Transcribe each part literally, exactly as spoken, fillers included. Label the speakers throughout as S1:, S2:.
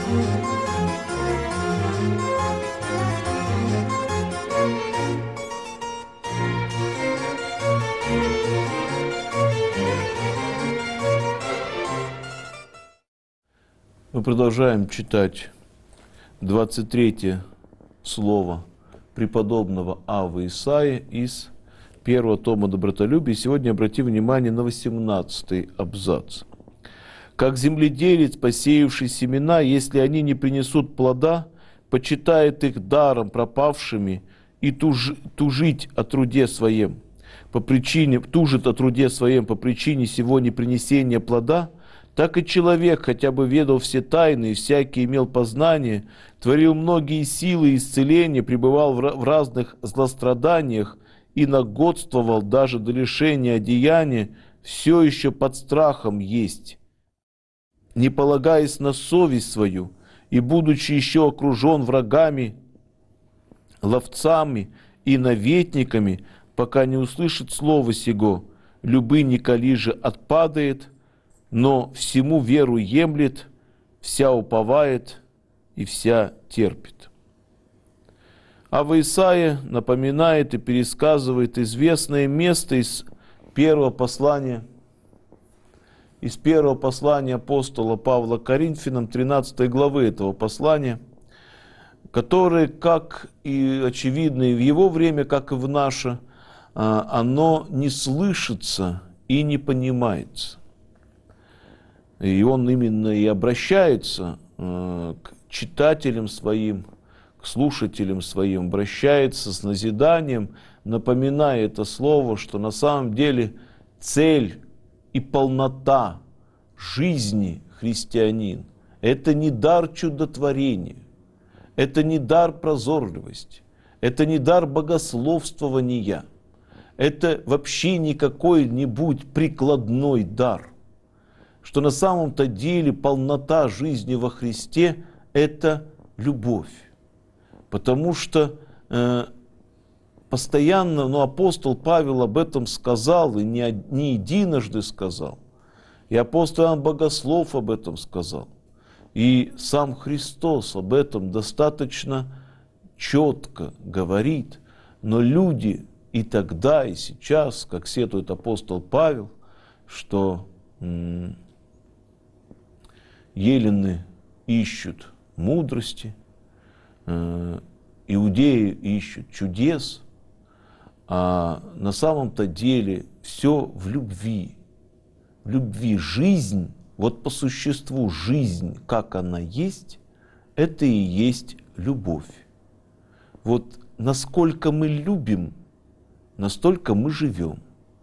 S1: Мы продолжаем читать двадцать третье слово преподобного Аввы Исаии из первого тома «Добротолюбия». Сегодня обратим внимание на восемнадцатый абзац. «Как земледелец, посеявший семена, если они не принесут плода, почитает их даром пропавшими и туж, тужить о труде своем, по причине, тужит о труде своем по причине сего непринесения плода, так и человек, хотя бы ведал все тайны и всякий имел познание, творил многие силы исцеления, пребывал в разных злостраданиях и нагодствовал даже до лишения одеяния, все еще под страхом есть, не полагаясь на совесть свою, и будучи еще окружен врагами, ловцами и наветниками, пока не услышит слова сего, любы Николи же отпадает, но всему веру емлет, вся уповает и вся терпит». Авва Исаия напоминает и пересказывает известное место из первого послания, из первого послания апостола Павла к Коринфянам, тринадцатой главы этого послания, которое, как и очевидно и в его время, как и в наше, оно не слышится и не понимается. И он именно и обращается э, к читателям своим, к слушателям своим, обращается с назиданием, напоминая это слово, что на самом деле цель и полнота жизни христианин – это не дар чудотворения, это не дар прозорливости, это не дар богословствования, это вообще не какой-нибудь прикладной дар. Что на самом-то деле полнота жизни во Христе – это любовь. Потому что э, постоянно, ну, апостол Павел об этом сказал, и не, не единожды сказал. И апостол Иоанн Богослов об этом сказал. И сам Христос об этом достаточно четко говорит. Но люди и тогда, и сейчас, как сетует апостол Павел, что м- елены ищут мудрости, э, иудеи ищут чудес, а на самом-то деле все в любви. В любви жизнь, вот по существу жизнь, как она есть, это и есть любовь. Вот насколько мы любим, настолько мы живем.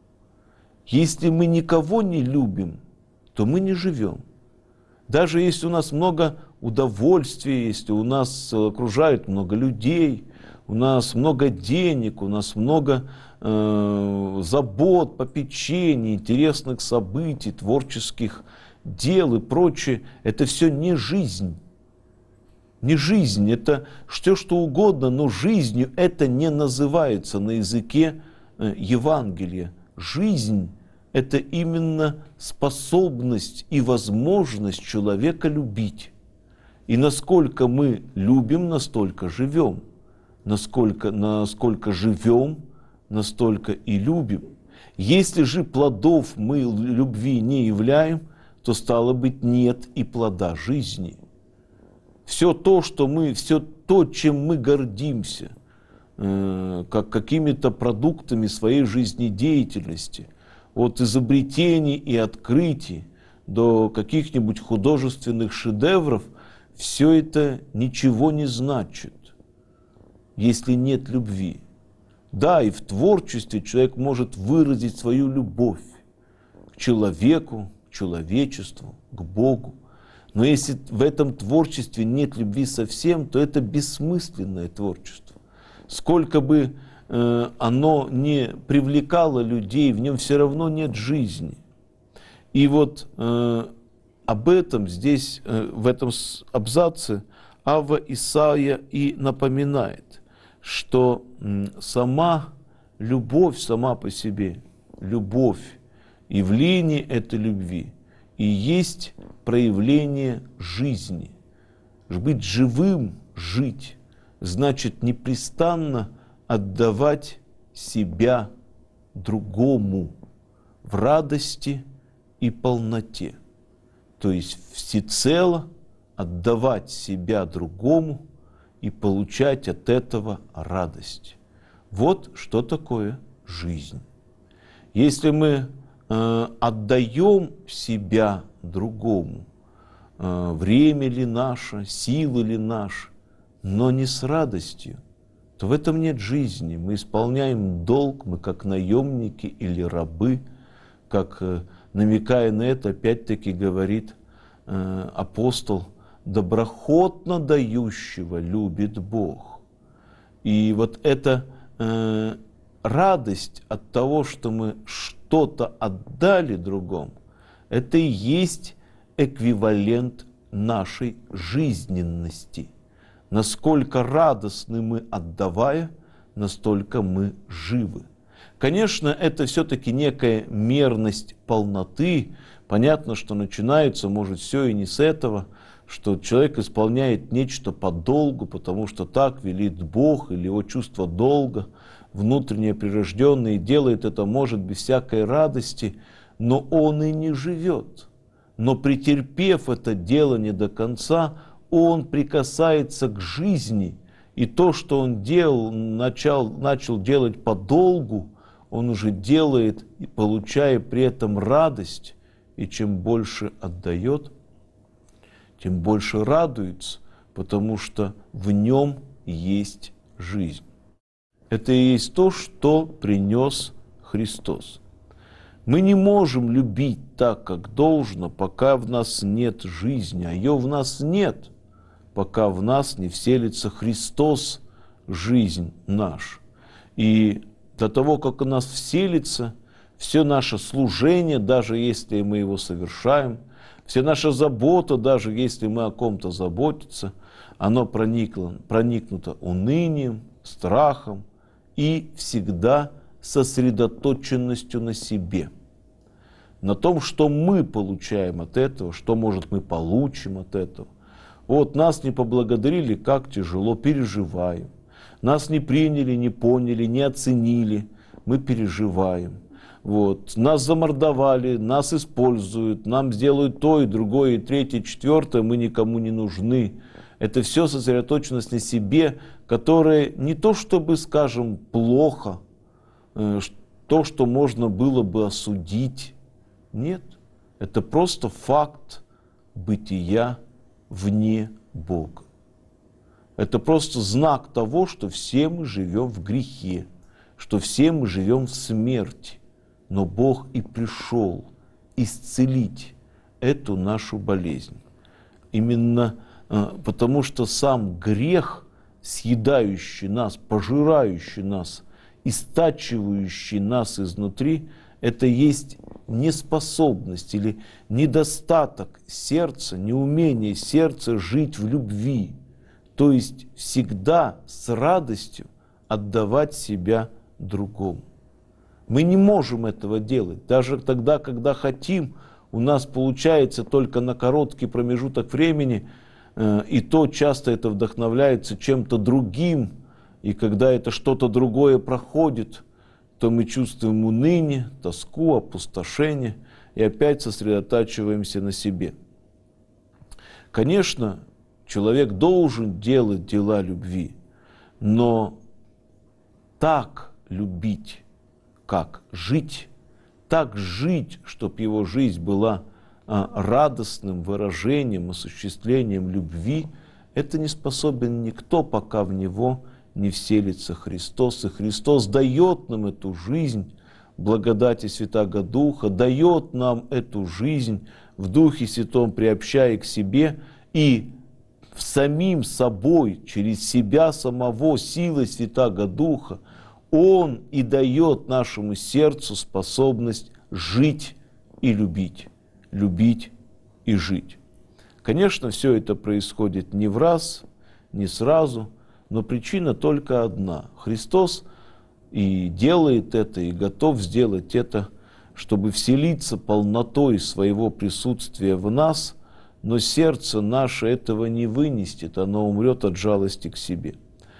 S1: Если мы никого не любим, то мы не живем. Даже если у нас много удовольствия, если у нас окружает много людей, у нас много денег, у нас много э, забот, попечений, интересных событий, творческих дел и прочее, это все не жизнь. Не жизнь, это все что угодно, но жизнью это не называется на языке э, Евангелия. Жизнь – это именно способность и возможность человека любить. И насколько мы любим, настолько живем. Насколько, насколько живем, настолько и любим. Если же плодов мы любви не являем, то стало быть нет и плода жизни. Все то, что мы, все то, чем мы гордимся, э, как какими-то продуктами своей жизнедеятельности, от изобретений и открытий до каких-нибудь художественных шедевров, все это ничего не значит, если нет любви. Да, и в творчестве человек может выразить свою любовь к человеку, к человечеству, к Богу. Но если в этом творчестве нет любви совсем, то это бессмысленное творчество. Сколько бы э, оно не привлекало людей, в нем все равно нет жизни. И вот э, об этом здесь, э, в этом абзаце, Авва Исаия и напоминает, что м, сама любовь, сама по себе, любовь, явление этой любви и есть проявление жизни. Быть живым, жить, значит непрестанно отдавать себя другому в радости и полноте. То есть всецело отдавать себя другому и получать от этого радость. Вот что такое жизнь. Если мы э, отдаем себя другому, э, время ли наше, силы ли наши, но не с радостью, то в этом нет жизни. Мы исполняем долг, мы как наемники или рабы, как, э, намекая на это, опять-таки говорит э, апостол, доброхотно дающего любит Бог. И вот эта э, радость от того, что мы что-то отдали другому, это и есть эквивалент нашей жизненности. Насколько радостны мы, отдавая, настолько мы живы. Конечно, это все-таки некая мерность полноты. Понятно, что начинается, может, все и не с этого, что человек исполняет нечто по долгу, потому что так велит Бог, или его чувство долга, внутреннее прирожденное, и делает это, может, без всякой радости, но он и не живет. Но претерпев это делание до конца, он прикасается к жизни, и то, что он делал, начал, начал делать по долгу, он уже делает, получая при этом радость, и чем больше отдает, тем больше радуется, потому что в нем есть жизнь. Это и есть то, что принес Христос. Мы не можем любить так, как должно, пока в нас нет жизни, а ее в нас нет, пока в нас не вселится Христос, жизнь наша. И до того, как у нас вселится, все наше служение, даже если мы его совершаем, вся наша забота, даже если мы о ком-то заботимся, оно проникло, проникнуто унынием, страхом и всегда сосредоточенностью на себе, на том, что мы получаем от этого, что, может, мы получим от этого. Вот нас не поблагодарили, как тяжело, переживаем. Нас не приняли, не поняли, не оценили, мы переживаем. Вот. Нас замордовали, нас используют, нам сделают то и другое, и третье, и четвертое, мы никому не нужны. Это все сосредоточенность на себе, которое не то чтобы, скажем, плохо, э, то, что можно было бы осудить. Нет, это просто факт бытия вне Бога. Это просто знак того, что все мы живем в грехе, что все мы живем в смерти. Но Бог и пришел исцелить эту нашу болезнь. Именно э, потому, что сам грех, съедающий нас, пожирающий нас, истачивающий нас изнутри, это есть неспособность или недостаток сердца, неумение сердца жить в любви. То есть всегда с радостью отдавать себя другому. Мы не можем этого делать. Даже тогда, когда хотим, у нас получается только на короткий промежуток времени, э, и то часто это вдохновляется чем-то другим, и когда это что-то другое проходит, то мы чувствуем уныние, тоску, опустошение, и опять сосредотачиваемся на себе. Конечно, человек должен делать дела любви, но так любить, как жить, так жить, чтобы его жизнь была а, радостным выражением, осуществлением любви, это не способен никто, пока в него не вселится Христос. И Христос дает нам эту жизнь, благодати Святаго Духа, дает нам эту жизнь в Духе Святом, приобщая к себе, и в самим собой, через себя самого, силой Святаго Духа, Он и дает нашему сердцу способность жить и любить, любить и жить. Конечно, все это происходит не в раз, не сразу, но причина только одна. Христос и делает это, и готов сделать это, чтобы вселиться полнотой своего присутствия в нас, но сердце наше этого не вынесет, оно умрет от жалости к себе.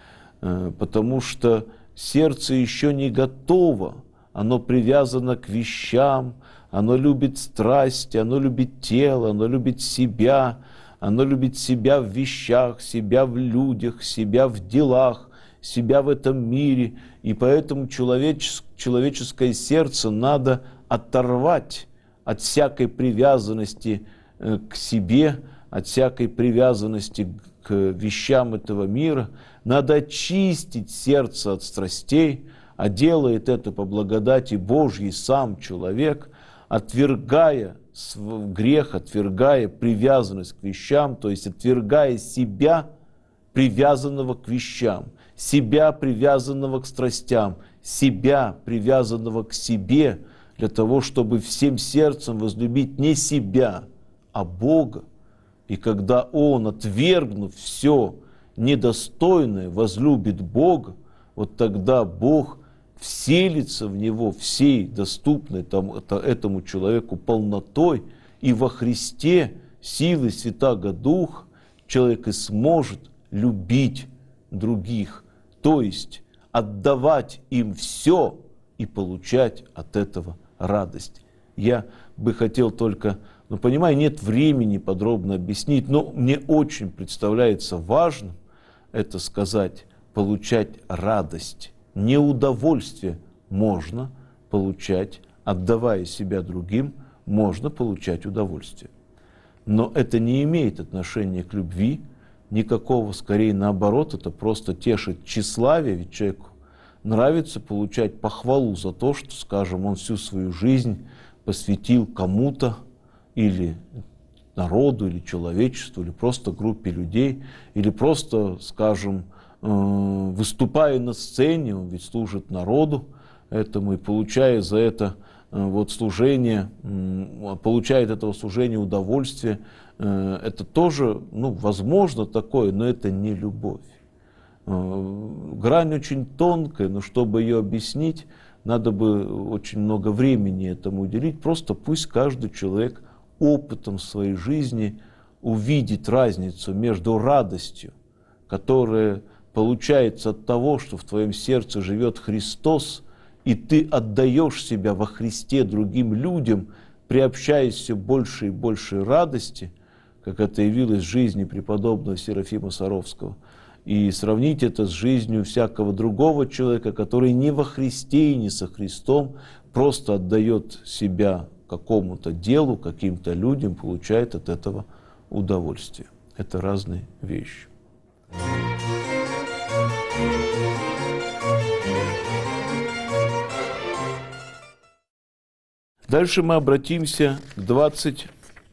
S1: Потому что сердце еще не готово, оно привязано к вещам, оно любит страсти, оно любит тело, оно любит себя, оно любит себя в вещах, себя в людях, себя в делах, себя в этом мире. И поэтому человечес- человеческое сердце надо оторвать от всякой привязанности к себе, от всякой привязанности к вещам этого мира. Надо очистить сердце от страстей, а делает это по благодати Божьей сам человек, отвергая грех, отвергая привязанность к вещам, то есть отвергая себя, привязанного к вещам, себя, привязанного к страстям, себя, привязанного к себе, для того, чтобы всем сердцем возлюбить не себя, а Бога. И когда он, отвергнув все недостойное, возлюбит Бога, вот тогда Бог вселится в него всей доступной там, этому человеку полнотой, и во Христе силой Святаго Духа человек и сможет любить других, то есть отдавать им все и получать от этого радость. Я бы хотел только, ну, понимаю, нет времени подробно объяснить, но мне очень представляется важным это сказать, получать радость. Не удовольствие можно получать, отдавая себя другим, можно получать удовольствие. Но это не имеет отношения к любви никакого, скорее наоборот, это просто тешит тщеславие, ведь человеку нравится получать похвалу за то, что, скажем, он всю свою жизнь посвятил кому-то или народу, или человечеству, или просто группе людей, или просто, скажем, выступая на сцене, он ведь служит народу этому и получая за это вот служение, получает этого служения удовольствие. Это тоже, ну, возможно такое, но это не любовь. Грань очень тонкая, но чтобы ее объяснить, надо бы очень много времени этому уделить. Просто пусть каждый человек опытом своей жизни увидит разницу между радостью, которая получается от того, что в твоем сердце живет Христос, и ты отдаешь себя во Христе другим людям, приобщаясь все больше и больше радости, как это явилось в жизни преподобного Серафима Саровского, и сравнить это с жизнью всякого другого человека, который не во Христе и не со Христом, просто отдает себя какому-то делу, каким-то людям, получает от этого удовольствие. Это разные вещи. Дальше мы обратимся к двадцать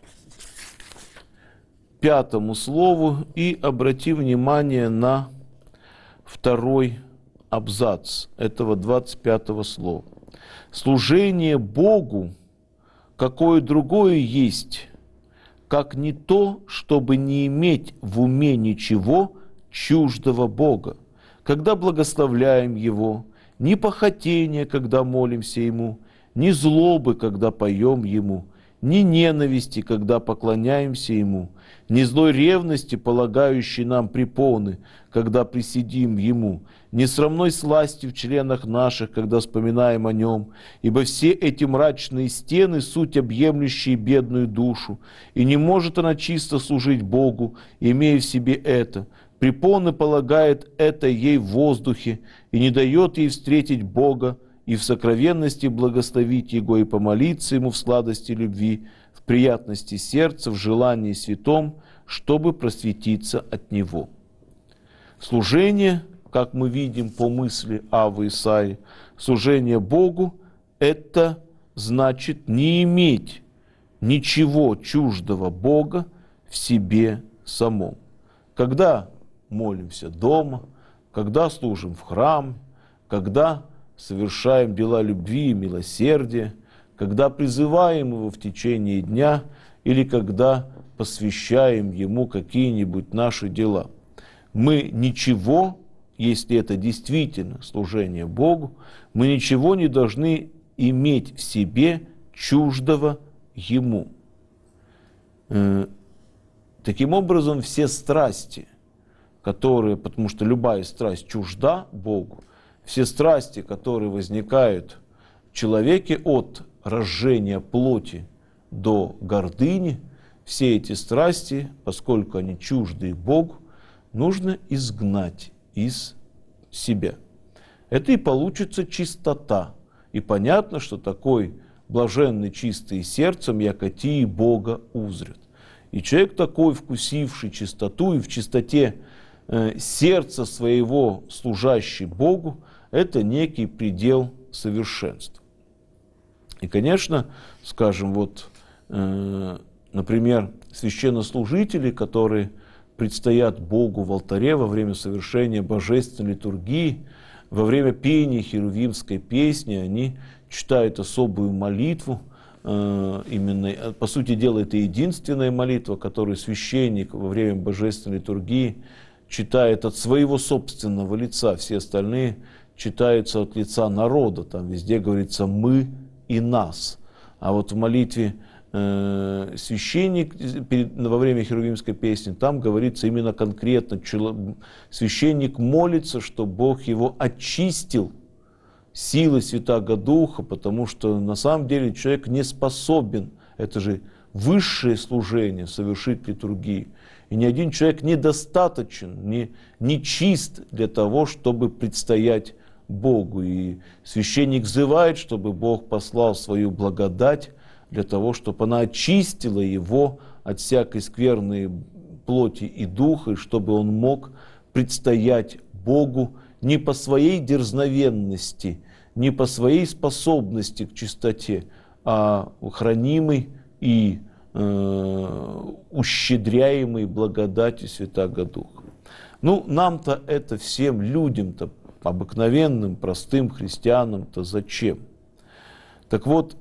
S1: пятому слову и обратим внимание на второй абзац этого двадцать пятого слова. Служение Богу, какое другое есть, как не то, чтобы не иметь в уме ничего чуждого Бога, когда благословляем Его, ни похотения, когда молимся Ему, ни злобы, когда поем Ему, ни ненависти, когда поклоняемся Ему, ни злой ревности, полагающей нам препоны, когда присидим Ему, ни срамной сласти в членах наших, когда вспоминаем о Нем, ибо все эти мрачные стены — суть объемлющие бедную душу, и не может она чисто служить Богу, имея в себе это. Препоны полагает это ей в воздухе, и не дает ей встретить Бога, и в сокровенности благословить Его, и помолиться Ему в сладости любви, в приятности сердца, в желании святом, чтобы просветиться от Него. Служение, как мы видим по мысли Аввы Исаии, служение Богу – это значит не иметь ничего чуждого Бога в себе самом. Когда молимся дома, когда служим в храме, когда совершаем дела любви и милосердия, когда призываем Его в течение дня или когда посвящаем Ему какие-нибудь наши дела. Мы ничего, если это действительно служение Богу, мы ничего не должны иметь в себе чуждого Ему. Таким образом, все страсти, которые, потому что любая страсть чужда Богу, все страсти, которые возникают в человеке от разжения плоти до гордыни, все эти страсти, поскольку они чужды Богу, нужно изгнать из себя. Это и получится чистота. И понятно, что такой блаженный, чистый сердцем, якоти Бога узрят. И человек такой, вкусивший чистоту и в чистоте э, сердца своего, служащий Богу, это некий предел совершенства. И, конечно, скажем, вот, э, например, священнослужители, которые предстоят Богу в алтаре во время совершения божественной литургии, во время пения херувимской песни, они читают особую молитву, именно, по сути дела, это единственная молитва, которую священник во время божественной литургии читает от своего собственного лица. Все остальные читаются от лица народа. Там везде говорится «мы» и «нас». А вот в молитве э, священник перед, во время херувимской песни, там говорится именно конкретно, священник молится, что Бог его очистил силы Святаго Духа, потому что на самом деле человек не способен, это же высшее служение, совершить литургию. И ни один человек недостаточен, не, не чист для того, чтобы предстоять Богу. И священник взывает, чтобы Бог послал свою благодать для того, чтобы она очистила его от всякой скверной плоти и духа, и чтобы он мог предстоять Богу не по своей дерзновенности, не по своей способности к чистоте, а хранимый и э, ущедряемый благодатью Святаго Духа. Ну, нам-то это всем людям-то, обыкновенным, простым христианам-то зачем? Так вот,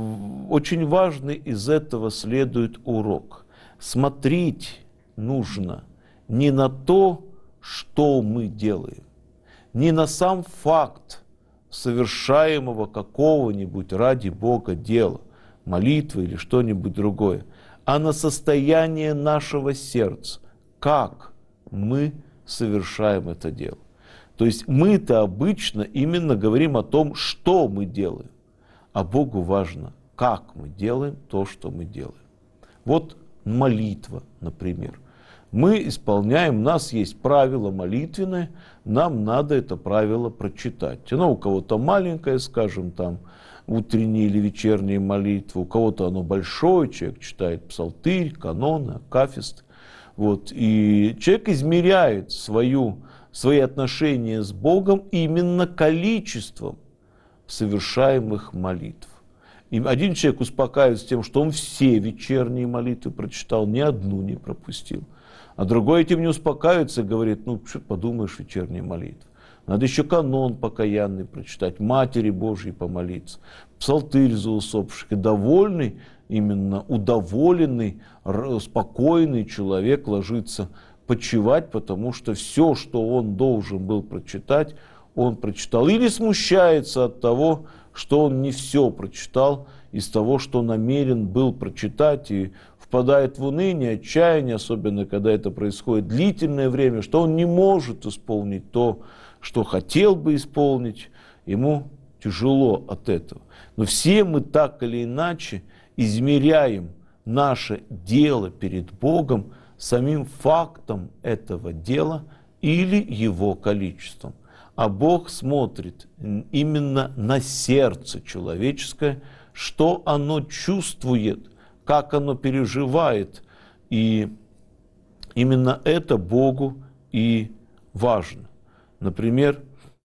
S1: очень важный из этого следует урок. Смотреть нужно не на то, что мы делаем, не на сам факт совершаемого какого-нибудь ради Бога дела, молитвы или что-нибудь другое, а на состояние нашего сердца, как мы совершаем это дело. То есть мы-то обычно именно говорим о том, что мы делаем, а Богу важно, как мы делаем то, что мы делаем. Вот молитва, например. Мы исполняем, у нас есть правило молитвенное, нам надо это правило прочитать. Оно у кого-то маленькое, скажем, там, утренние или вечерние молитвы, у кого-то оно большое, человек читает псалтырь, каноны, акафисты. Вот. И человек измеряет свою, свои отношения с Богом именно количеством совершаемых молитв. И один человек успокаивается тем, что он все вечерние молитвы прочитал, ни одну не пропустил. А другой этим не успокаивается и говорит, ну, что подумаешь, вечерняя молитва. Надо еще канон покаянный прочитать, Матери Божьей помолиться, псалтырь за усопших. И довольный, именно удоволенный, спокойный человек ложится почивать, потому что все, что он должен был прочитать, он прочитал. Или смущается от того, что он не все прочитал из того, что намерен был прочитать, и впадает в уныние, отчаяние, особенно когда это происходит длительное время, что он не может исполнить то, что хотел бы исполнить, ему тяжело от этого. Но все мы так или иначе измеряем наше дело перед Богом самим фактом этого дела или его количеством. А Бог смотрит именно на сердце человеческое, что оно чувствует, как оно переживает. И именно это Богу и важно. Например,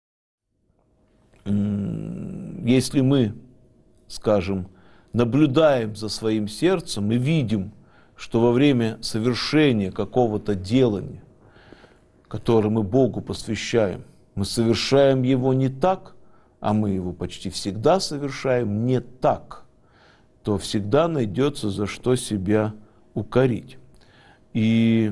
S1: если мы, скажем, наблюдаем за своим сердцем и видим, что во время совершения какого-то делания, которое мы Богу посвящаем, мы совершаем его не так, а мы его почти всегда совершаем не так, то всегда найдется за что себя укорить. И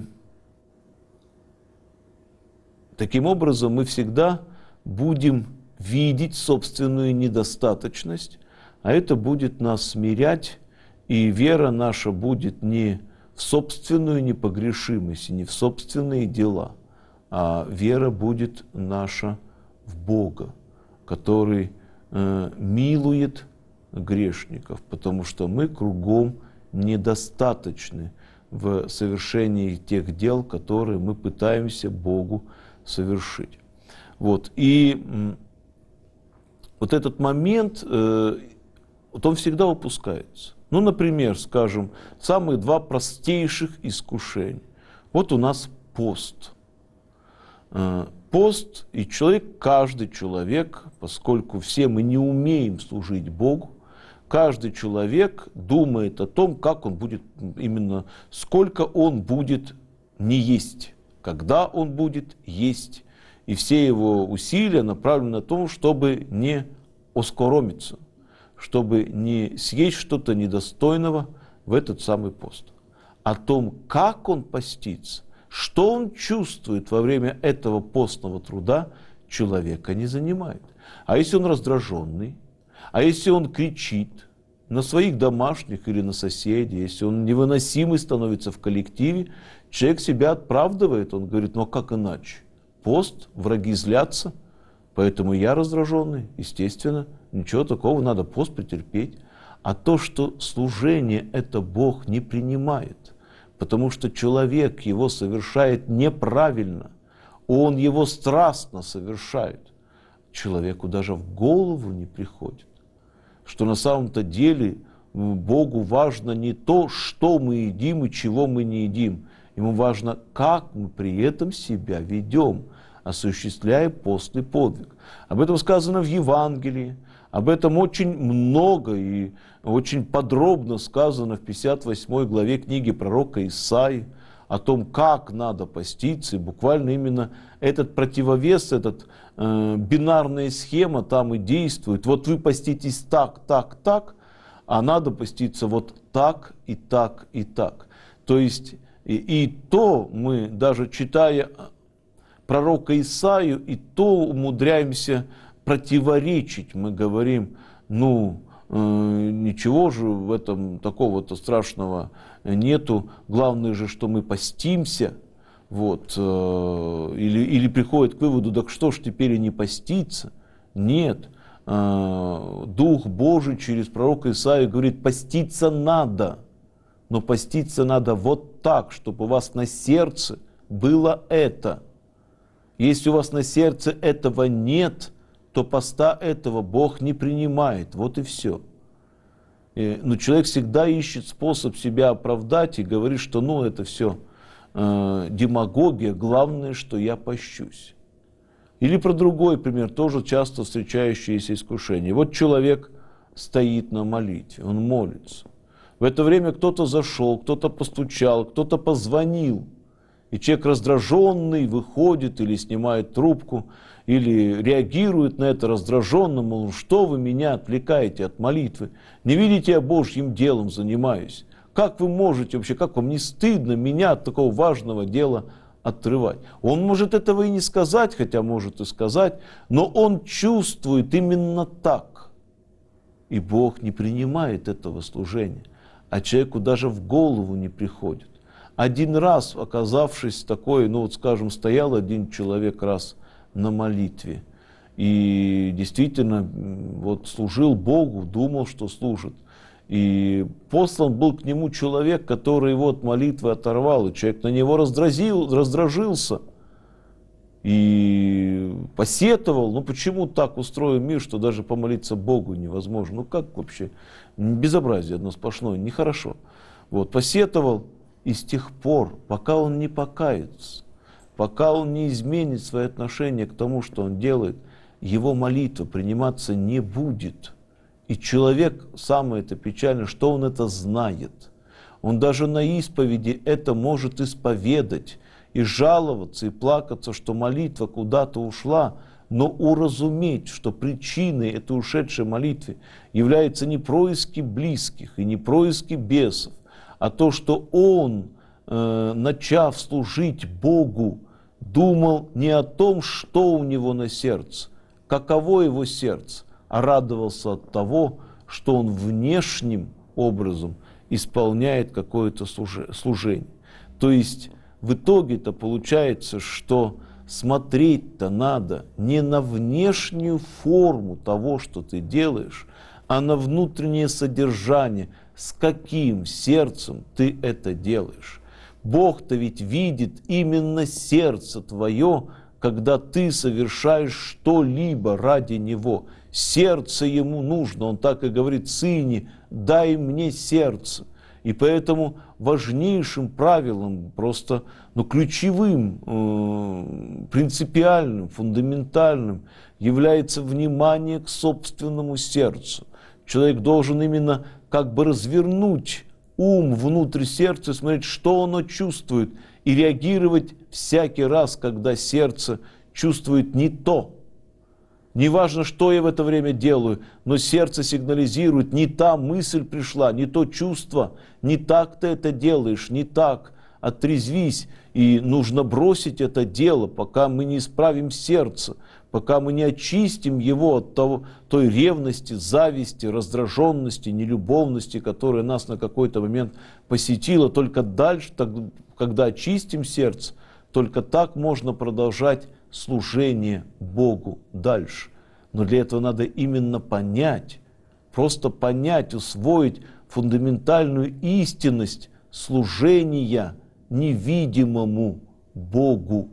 S1: таким образом мы всегда будем видеть собственную недостаточность, а это будет нас смирять, и вера наша будет не в собственную непогрешимость и не в собственные дела, а вера будет наша в Бога, который э, милует грешников, потому что мы кругом недостаточны в совершении тех дел, которые мы пытаемся Богу совершить. Вот. И м, вот этот момент, э, вот он всегда упускается. Ну, например, скажем, самые два простейших искушения. Вот у нас пост. Э, пост, и человек, каждый человек, поскольку все мы не умеем служить Богу, каждый человек думает о том, как он будет, именно сколько он будет не есть, когда он будет есть. И все его усилия направлены на то, чтобы не оскоромиться, чтобы не съесть что-то недостойного в этот самый пост. О том, как он постится, что он чувствует во время этого постного труда, человека не занимает. А если он раздраженный, а если он кричит на своих домашних или на соседей, если он невыносимый становится в коллективе, человек себя оправдывает, он говорит, ну а как иначе? Пост, враги злятся, поэтому я раздраженный, естественно, ничего такого, надо пост претерпеть. А то, что служение это Бог не принимает, потому что человек его совершает неправильно, он его страстно совершает, человеку даже в голову не приходит, что на самом-то деле Богу важно не то, что мы едим и чего мы не едим, ему важно, как мы при этом себя ведем, осуществляя постный подвиг. Об этом сказано в Евангелии, об этом очень много и очень подробно сказано в пятьдесят восьмой главе книги пророка Исаии, о том, как надо поститься, и буквально именно этот противовес, этот э, бинарная схема там и действует. Вот вы поститесь так, так, так, а надо поститься вот так и так и так. То есть и, и то мы, даже читая пророка Исаию, и то умудряемся противоречить. Мы говорим, ну, э, ничего же в этом такого-то страшного нету. Главное же, что мы постимся. Вот, э, или, или приходит к выводу, так что ж теперь и не поститься? Нет. Э, Дух Божий через пророка Исаию говорит, поститься надо. Но поститься надо вот так, чтобы у вас на сердце было это. Если у вас на сердце этого нет, то поста этого Бог не принимает. Вот и все. И, но человек всегда ищет способ себя оправдать и говорит, что ну это все э, демагогия, главное, что я пощусь. Или про другой пример, тоже часто встречающееся искушение. Вот человек стоит на молитве, он молится. В это время кто-то зашел, кто-то постучал, кто-то позвонил. И человек раздраженный выходит или снимает трубку, или реагирует на это раздраженно, мол, что вы меня отвлекаете от молитвы? Не видите, я Божьим делом занимаюсь. Как вы можете вообще, как вам не стыдно меня от такого важного дела отрывать? Он может этого и не сказать, хотя может и сказать, но он чувствует именно так. И Бог не принимает этого служения, а человеку даже в голову не приходит. Один раз, оказавшись такой, ну вот скажем, стоял один человек раз на молитве и действительно вот служил Богу, думал, что служит. И послан был к нему человек, который его от молитвы оторвал, и человек на него раздразил, раздражился и посетовал, ну почему так устроен мир, что даже помолиться Богу невозможно, ну как вообще, безобразие одно сплошное, нехорошо. Вот, посетовал. И с тех пор, пока он не покается, пока он не изменит свое отношение к тому, что он делает, его молитва приниматься не будет. И человек, самое это печальное, что он это знает. Он даже на исповеди это может исповедать и жаловаться, и плакаться, что молитва куда-то ушла, но уразуметь, что причиной этой ушедшей молитвы является не происки близких и не происки бесов, а то, что он, э, начав служить Богу, думал не о том, что у него на сердце, каково его сердце, а радовался от того, что он внешним образом исполняет какое-то служение. То есть в итоге-то получается, что смотреть-то надо не на внешнюю форму того, что ты делаешь, а на внутреннее содержание, с каким сердцем ты это делаешь. Бог-то ведь видит именно сердце твое, когда ты совершаешь что-либо ради Него. Сердце Ему нужно, Он так и говорит: «Сыне, дай мне сердце». И поэтому важнейшим правилом, просто ну, ключевым, э, принципиальным, фундаментальным является внимание к собственному сердцу. Человек должен именно как бы развернуть ум внутрь сердца, смотреть, что оно чувствует, и реагировать всякий раз, когда сердце чувствует не то. Неважно, что я в это время делаю, но сердце сигнализирует: не та мысль пришла, не то чувство, не так ты это делаешь, не так. Отрезвись, и нужно бросить это дело, пока мы не исправим сердце, пока мы не очистим его от того, той ревности, зависти, раздраженности, нелюбовности, которая нас на какой-то момент посетила. Только дальше, когда очистим сердце, только так можно продолжать служение Богу дальше. Но для этого надо именно понять, просто понять, усвоить фундаментальную истинность служения невидимому Богу,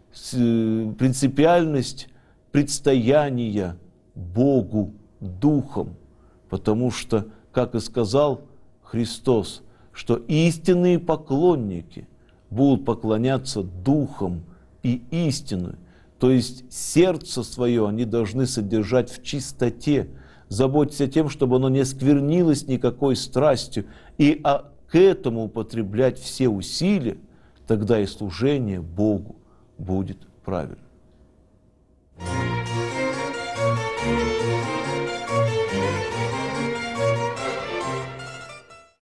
S1: принципиальность предстояния Богу Духом. Потому что, как и сказал Христос, что истинные поклонники будут поклоняться Духом и истиной. То есть сердце свое они должны содержать в чистоте, заботиться тем, чтобы оно не осквернилось никакой страстью, и а, к этому употреблять все усилия, тогда и служение Богу будет правильным.